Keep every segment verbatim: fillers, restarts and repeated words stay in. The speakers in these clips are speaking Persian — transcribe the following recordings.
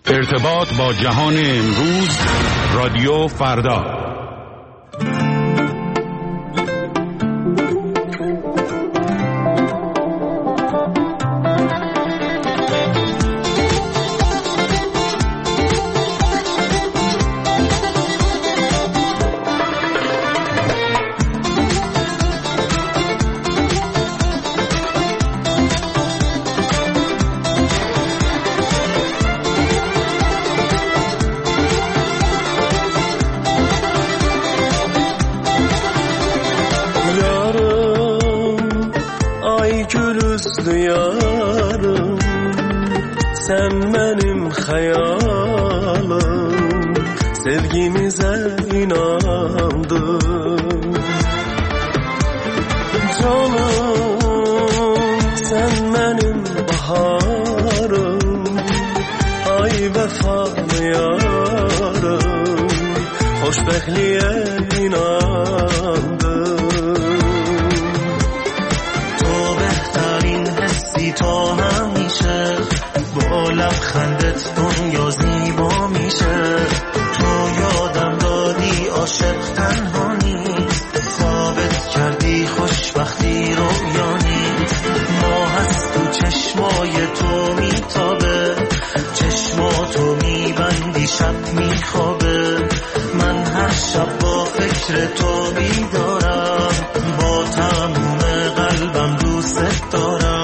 ارتباط با جهان امروز، رادیو فردا. Yarım, sen benim hayalım, sevgimize inandım. Canım, sen benim baharım, ay vefalı yarım, hoşbəxtliyə inandım. تو همیشه با لبخندت دنیا زیبا میشه. تو یادم دادی عاشق تنها نیست، ثابت کردی خوشبختی رویا نیست. ماه از تو چشمای تو میتابه، چشماتو میبندی شب میخوابه. من هر شب با فکر تو بیدارم، با تموم قلبم دوست دارم.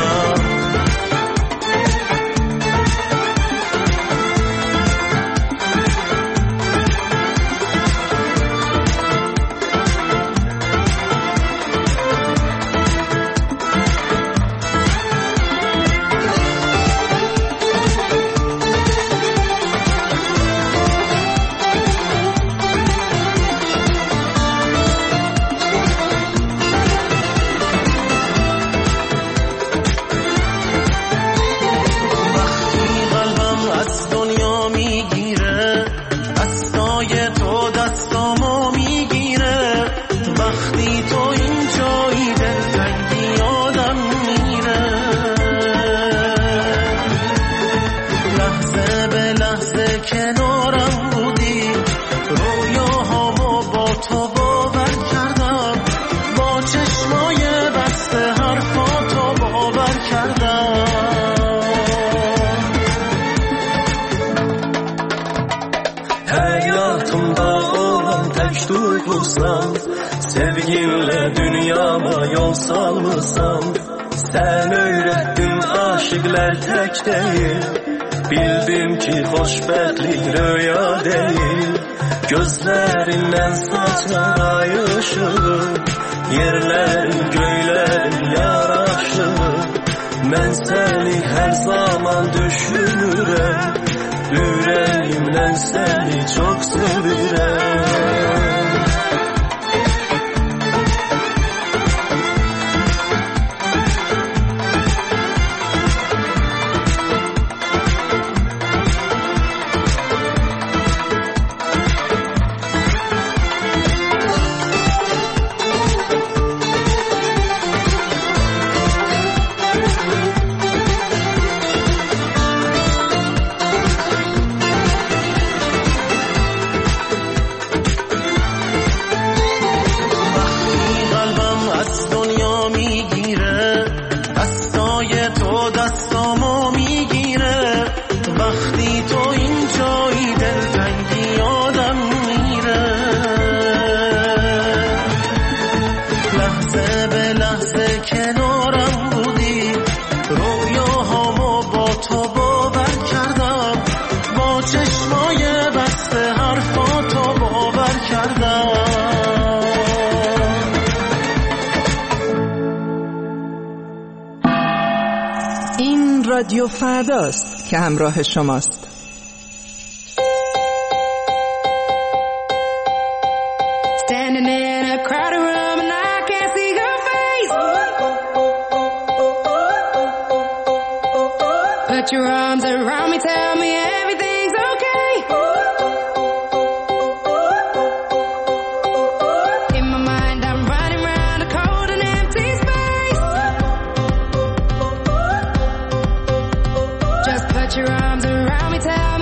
Sevginle dünyama yol salmışsan, sen öğrettin aşıklar tek değil. Bildim ki xoşbəxtlik rüya değil. Gözlerinden saçar ay ışığı, yerlerin göylerin yaraşığı. Ben seni her zaman düşünürüm, yüreğimden seni çok sevirəm. رادیو فرداست که همراه شماست. Standing in a crowded room and I can't see your face. Put your arms around me, tell me everything's okay. In my mind I'm running round a cold and empty space. Just put your arms around me, tell me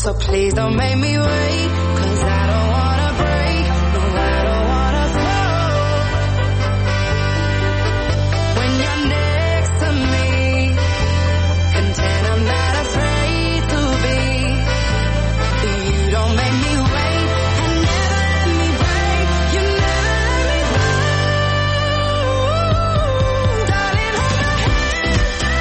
So please don't make me wait, 'cause I don't wanna break, no I don't wanna fall. When you're next to me, content I'm not afraid to be. You don't make me wait, and never let me break, you never let me fall. Darling, hold my hand.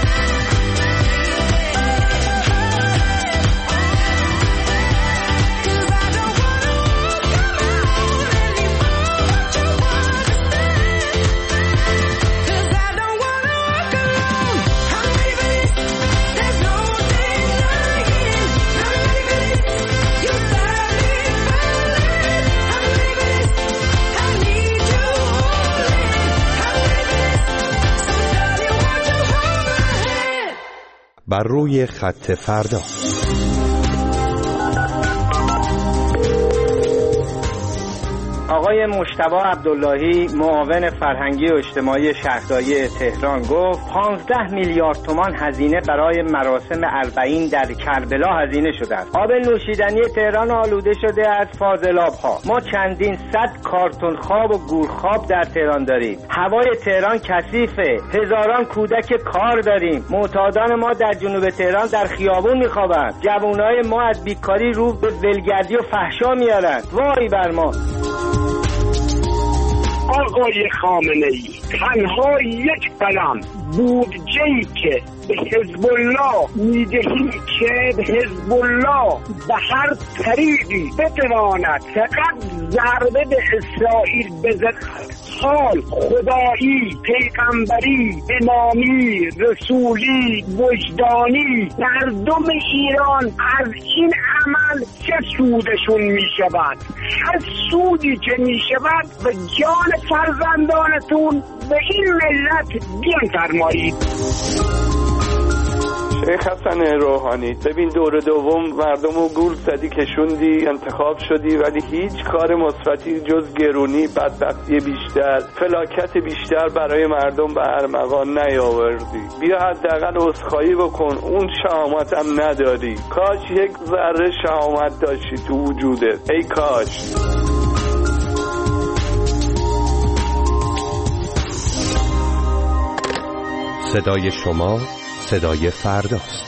بر روی خط فردا. آقای مجتبی عبداللهی معاون فرهنگی و اجتماعی شهرداری تهران گفت پانزده میلیارد تومان هزینه برای مراسم اربعین در کربلا هزینه شده است. آب نوشیدنی تهران آلوده شده از فاضلاب‌ها. ما چندین صد کارتون خواب و گورخواب در تهران داریم. هوای تهران کثیفه. هزاران کودک کار داریم. معتادان ما در جنوب تهران در خیابون میخوابند. جوانای ما از بیکاری رو به ولگردی و فحشا میارند. وای بر ما. آقای خامنه‌ای تنها یک قلم بودجه‌ای که به حزب الله میدهی که به حزب الله به هر طریقی بتواند فقط ضربه به اسرائیل بزند، حال خدایی، پیغمبری، امامی، رسولی، وجدانی مردم ایران از این عمل چه سودشون می شود؟ هر سودی که می شود به جان فرزندانتون به این ملت بیانفرمایید. شیخ حسن روحانی، ببین دور دوم مردم رو گول زدی، کشوندی، انتخاب شدی، ولی هیچ کار مثبتی جز گرونی، بدبختی بیشتر، فلاکت بیشتر برای مردم به ارمغان نیاوردی. بیا حداقل عذرخواهی بکن، اون شهامت هم نداری. کاش یک ذره شهامت داشتی تو وجودت، ای کاش. صدای شما صدای فرداست.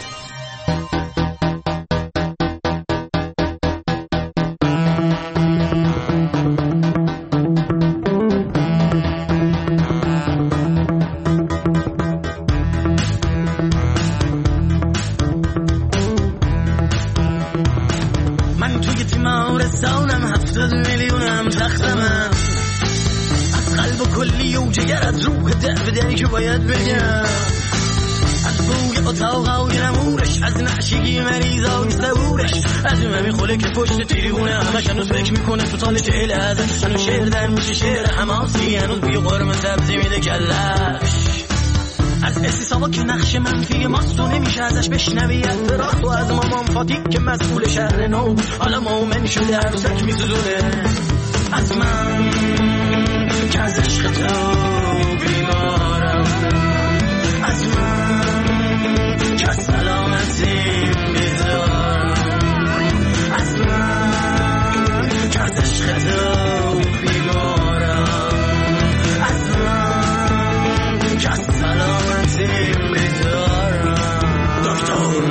من توی تیمارستانم، هفتاد میلیونم تختمم، از قلب و کلی و جگر، از روح ده به دری که باید بگم، از بوی اتاق و نمورش، از نعشگی مریضای صبورش، از اون همی خوله که پشت تریبونه همش هنوز فکر میکنه تو تال چهل ازش، هنوز شعر در میشه شعر حماسی، هنوز بی قرم سبزی میده کلش، از استیسابا که نقش منفی ماست و نمیشه ازش بشنوی اعتراض، و از مامان فاتی که مسئول شهر نو حالا مومن شده عروسک میسوزونه، از من که از عشق تو بیمارم، از من که از سلامتیم بیزارم، از من که از عشق تو بیمارم، از من که از سلامتیم بیزارم. دکتر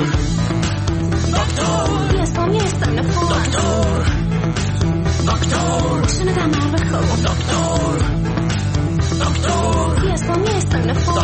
دکتر نیستم نیستم نفور دکتر دکتر شنیدم هر بخور دکتر دکتر نیستم نیستم نفور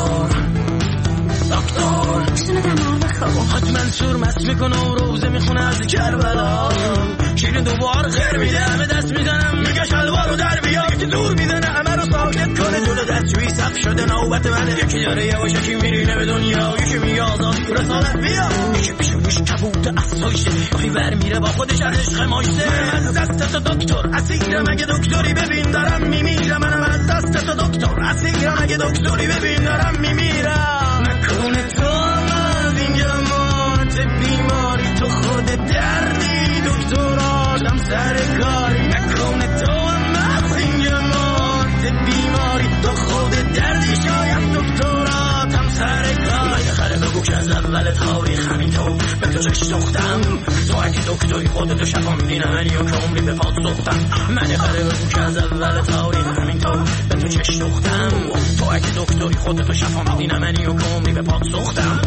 دکتر شنیدم هر بخور حد منصور مست میکنه و روزه میخونه از کربلا، شیرین دوبار خیر میده، همه دست میزنم میگه شلوار رو در بیا، یکی دور میزنه همه رو ساکت کنه، جلو دستوی سخت شده نوبت منه، یکی داره یواشکی میرینه به دنیا، یکی میگه آزادی رسالت بیا، یکی پیشونیش کبوت افسایشه، یکی بر میره با خودش از عشق ماشته، من از دست تو دکتر اسیرم، اگه دکتری ببین دارم میمیرم، منم از دست تو دکتر اسیرم، اگه دکتری ببین دارم میمیرم، نکنه تو از این جماعت بیماری تو خود دردی، دکتر آدم سر کاری، نکنه تو از این جماعت بیماری تو خود دردی، شاید دکترات هم سر کاری، خاله بگو که از اول تاریخ همینطور به تو چش دوختم. تو اگه دکتری خودتو شفاندی نمنی و که عمری به پاد سختم. من غریبه که از اول تاریخ همینطور به تو چش دوختم. تو اگه دکتری خودتو شفاندی نمنی و که عمری به پاد سختم.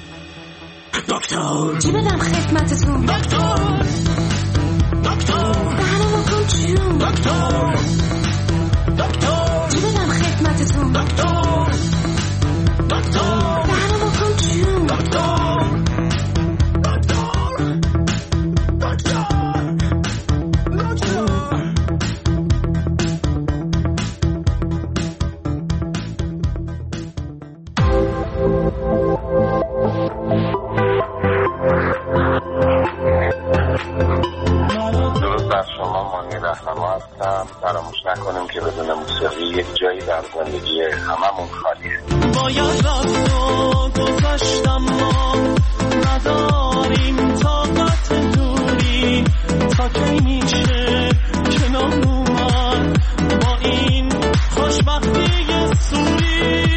دکتر چی بدم خدمتتون؟ دکتر دکتر دهنمو کن چون؟ دکتر دکتر چی بدم خدمتتون؟ دکتر دکتر دهنمو کن چون؟ دکتر دکتر دکتر فراموش نکنیم که بدون موسیقی یک جایی در زندگی هممون خالیه. باید رفت و گذاشتم ما نداریم طاقت دوری تا کی میشه کنار اومد با این خوشبختی سوری.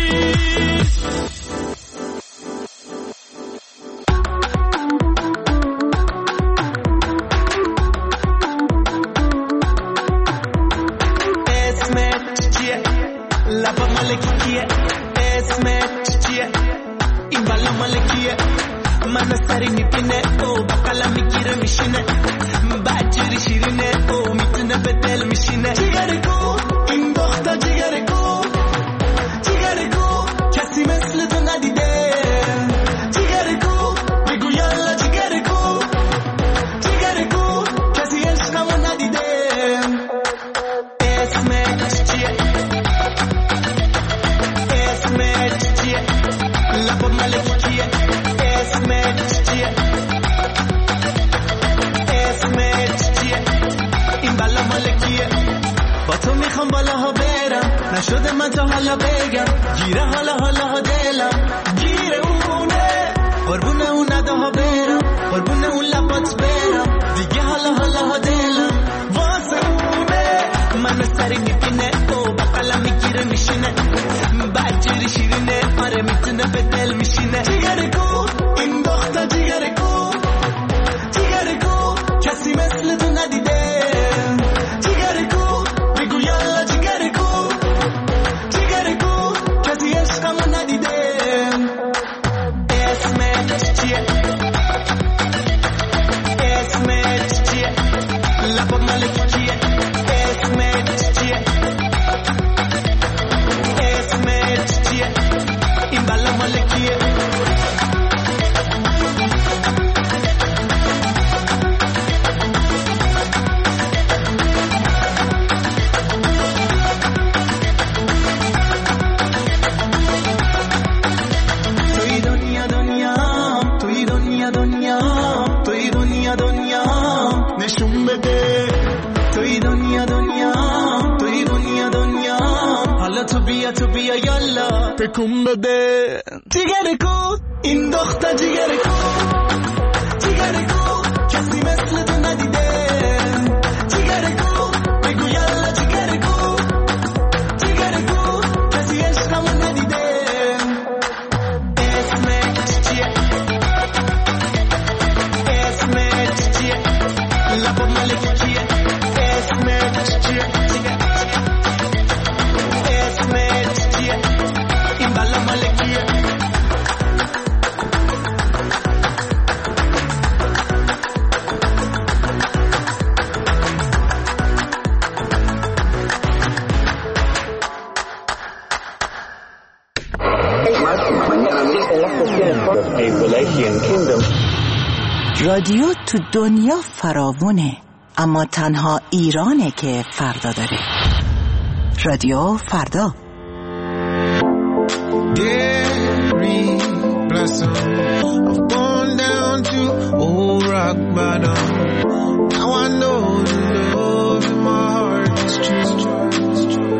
لبا مالکیه اسمت چیه این بالا مالکیه من سری میبینه او با قلم میگیره میشینه بجوری شیرینه او میتونه به دل میشینه. جیگرگو این دختر جیگرگو جیگرگو کسی مثل تو ندیده. جیگرگو بگو یالا جیگرگو جیگرگو کسی عشقمو ندیده. اسمت چیه اسمت چیه لبا ملکیه اسمت چیه اسمت چیه این بالا ملکیه. با تو میخوام بالاها برم نشده من تا حالا بگم گیره حالا حالا ها دلم گیره اونه قربونه اون نداها برم قربونه اون لبات برم دیگه حالا حالا ها دلم واسه اونه من سری میبینه او با قلم میگیره میشینه بجوری شیرینه آره میتونه به دل میشینه. جیگرگو این دختر جیگرگو جیگرگو کسی مثل تو ندیده. جیگرگو بگو یالا جیگرگو جیگرگو کسی عشقمو ندیده. اسمت چیه اسمت چیه لبا ملکیه اسمت چیه اسمت چیه این بالا مالکیه. توی دنیا دنیا توی دنیا دنیا توی دنیا دنیا نشون بده. توی دنیا دنیا توی دنیا دنیا حالا تو بیا تو بیا یالا تکون بده. جیگرگو این دختر جیگرگو جیگرگو کسی مثل تو ندیده. جیگرگو بگو یالا جیگرگو جیگرگو کسی عشقمو ندیده. اسمت چیه اسمت چیه لبا ملکیه اسمت چیه اسمت چیه این بالا مالکیه. رادیو تو دنیا فراوونه اما تنها ایرانه که فردا داره. رادیو فردا. Every blossom I've gone down to old rock bottom. Now I know the love in my heart is true.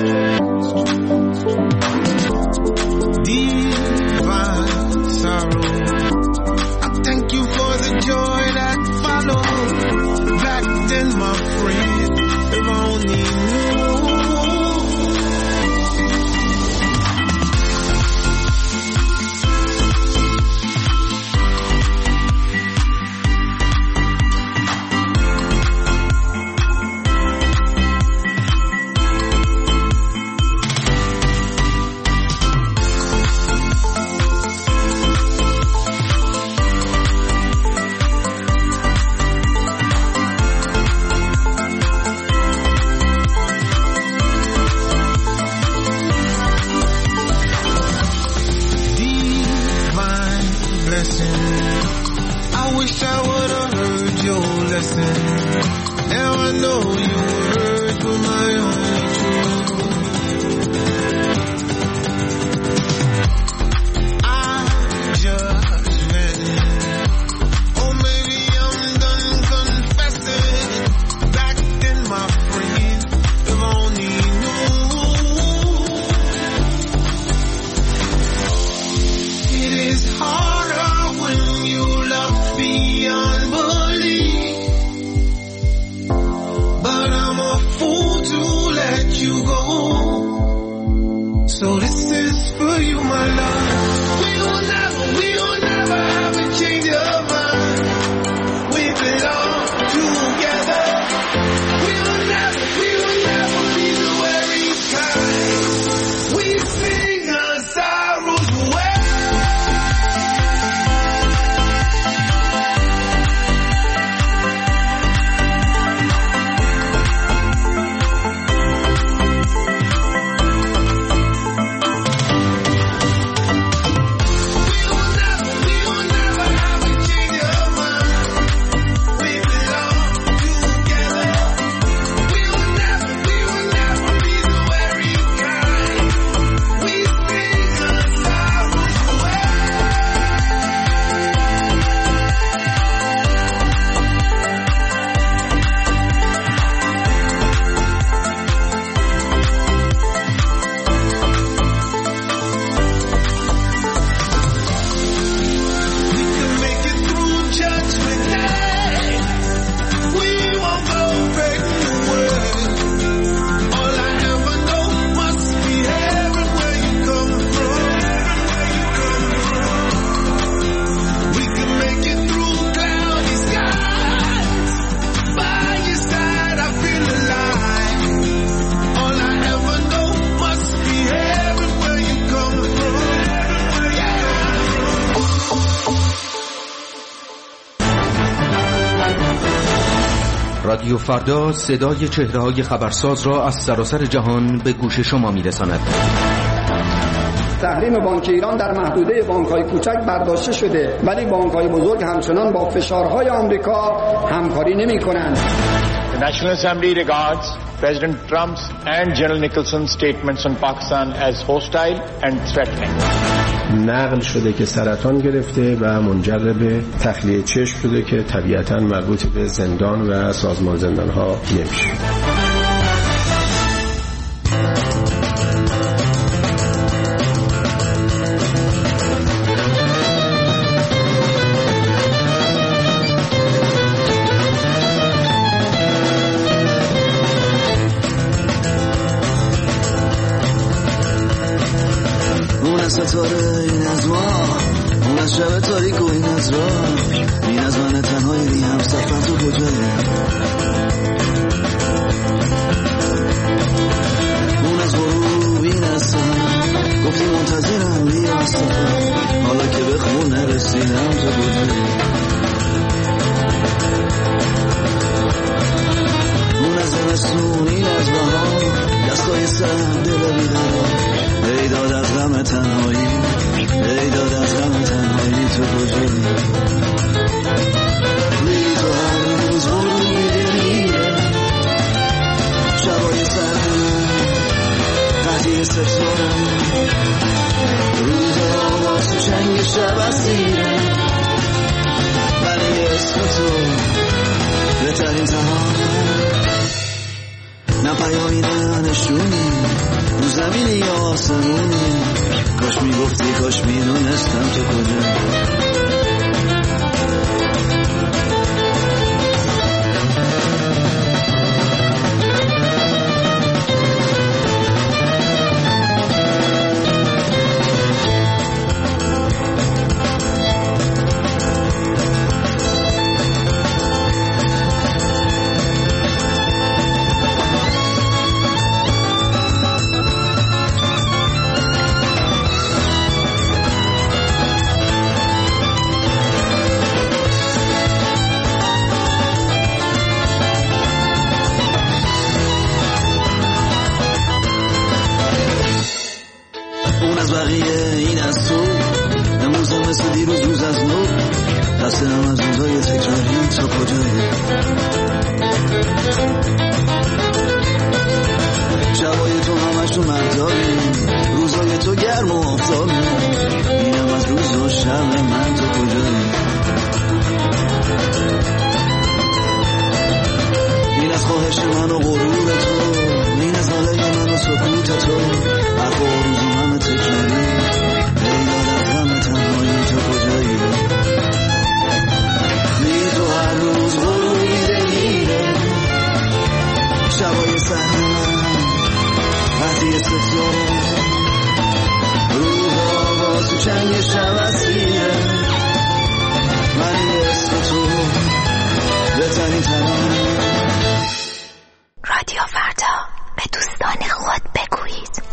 Divine sorrow, I thank you for the joy that followed. Back then my friend, if I only knew. confessing, I wish I would've heard your lesson. Now I know your words were my only truth. I just vented, or maybe I'm done confessing. Back then my friend, if only knew. It is harder when you love beyond belief, but I'm a fool to let you go. So this is for you, my love. We will never, we will never have a change of mind. We belong together. We will never, we will never be the weary kind. We sing our sorrows away. رادیو فردا صدای چهره‌های خبرساز را از سراسر جهان به گوش شما می‌رساند. تحریم بانک ایران در محدوده بانک‌های کوچک برداشته شده، ولی بانک‌های بزرگ همچنان با فشارهای آمریکا همکاری نمی‌کنند. The National Assembly regards President Trump's and General Nicholson's statements on Pakistan as hostile and threatening. نقل شده که سرطان گرفته و منجر به تخلیه چشم شده که طبیعتاً مربوط به زندان و سازمان زندان‌ها نمیشه. ستاره این از ما، اون از شب تاریک و این از راه، این از من تنهایی بی هم سفر تو کجایی، اون از غروب این از سهر، گفتی منتظرم بیا سفر، حالا که به خونه رسیدم تو کجایی، اون از زمستون این از بهار، دستای سر دل بیدار، ای داد از غم تنهایی، ای داد از غم تنهایی تو کجایی، لیلی تو هر روز غروب می‌دمیه، شبای سرد قضیه ستاره، روز آواز تو چنگ شب اسیره، ولی اسم تو بهترین تنها، نه پیامی نه نشونی، رو زمینی یا آسمونی، کاش میگفتی کاش میدونستم تو کجا. روز از نو دستم از روزای تکراری تا کجایی شبای تو همش تو مهداری روزای تو گرم و آفتابی اینم از روز و شب من تو کجایی این از خواهش من و غرور تو این از ناله من و سکوت تو حرف و روزو همه تکراری پیدا در غم تنهایی تو کجایی بی تو هر روز غروری دلیره شبای سهر من وقتی ستاره روح آواز تو چنگ شب اسیره من این اسم تو بزنی تنانه رادیو فردا به دوستان خود بگویید.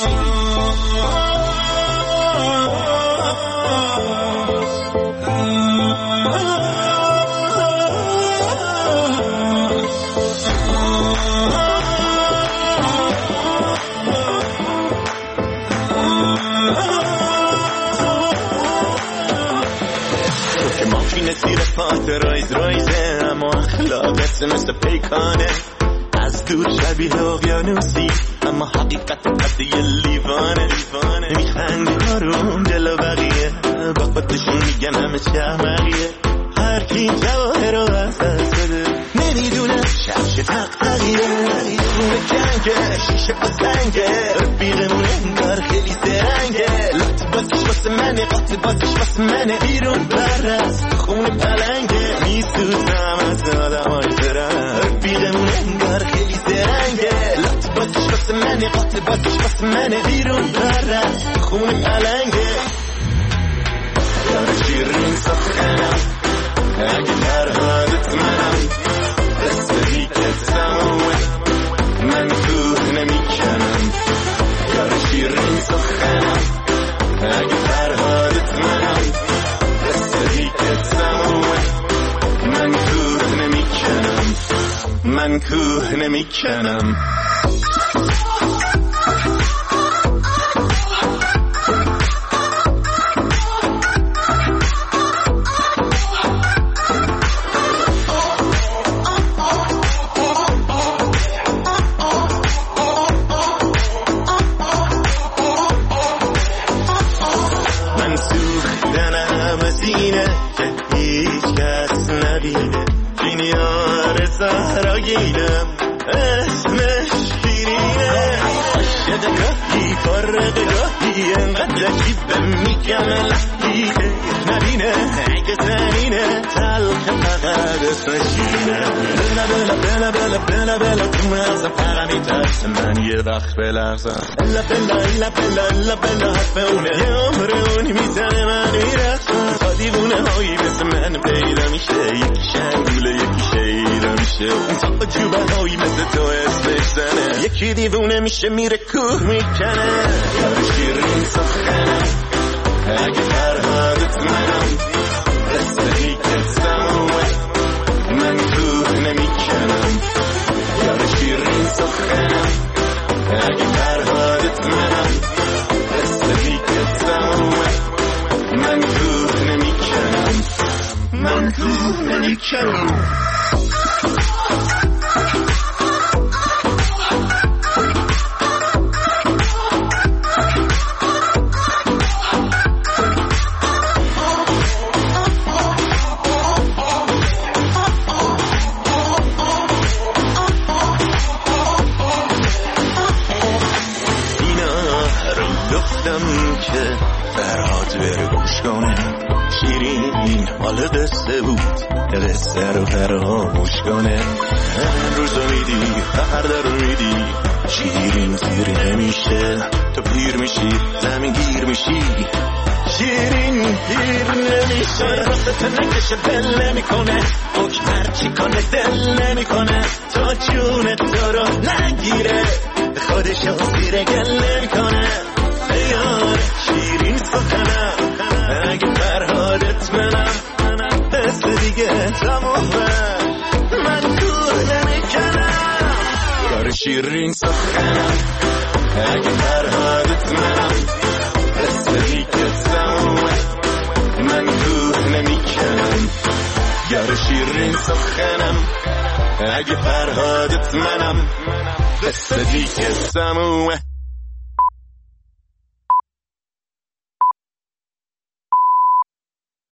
تو که ماشین زیر پات رایز رایزه اما اخلاقت مثل پیکانه از دور شبیه اقیانوسی اما حقیقت قد یه لیوانه میخنده آروم جلو بقیه با خودشون میگن همه چهمقیه هر کی جواهر رو از دست بده نمیدونه شبش تقتقیه خونه جنگه شیشه با سنگه رفیقمونه انگار خیلی زرنگه لط بازش واسه منه قط بازش واسه منه بیرون برست خونه پلنگه میسوزم از آدم های زرن رفیقمونه انگار خیلی زرنگه لط بازش واسه منه قط بازش واسه منه بیرون برست خونه پلنگه یار شیرین سخنم اگه فرهادت منم رسیدی که تمومه من کوه نمیکنم یار شیرین سخنم اگه فرهادت منم رسیدی که تمومه من کوه نمیکنم من کوه نمیکنم سهراگیدم اسمش شیرینه عاشق گاهی فارغ گاهی انقدر عجیبه میگم لحظی نبینه اگه زنینه تلخ فقط اسمش شیرینه بلا بلا بلا بلا بلا بلا تو مغزم فقط میترس من یه وقت بلغزم الا بلا الا بلا الا بلا حرف اونه یه عمر اونی میزنه من میرخصم تا دیوونه هایی مثل من پیدا میشه یکی شنگوله یکی شیدا میشه اون تا جوبه هایی مثل تو اسمش زنه یکی دیوونه میشه میره کوه میکنه یار شیرین سخنم اگه فرهادت منم رسیدی که تمومه من کوه نمیکنم یار شیرین سخنم اگه فرهادت منم رسیدی که تمومه من کوه نمیکنم من کوه نمیکنم که فرهاد بره گوش کنه شیرین حال قصه بود قصه رو فراموش کنه روزو میدی فردا رو میدی شیرین زیر نمیشه تو پیر میشی زمین گیر میشی شیرین پیر نمیشه راست نکشه دل نمیکنه اوک هرچی کنه دل نمیکنه تا جون تو رو نگیره خودشو زیر گل نمیکنه یار شیرین سخنم اگه فرهادت منم دست دیگه تمومه من کوه نمیکنم یار شیرین سخنم اگه فرهادت منم دست دیگه تمومه من کوه گله میکنم یار شیرین سخنم اگه فرهادت منم قصه دیگه سمومه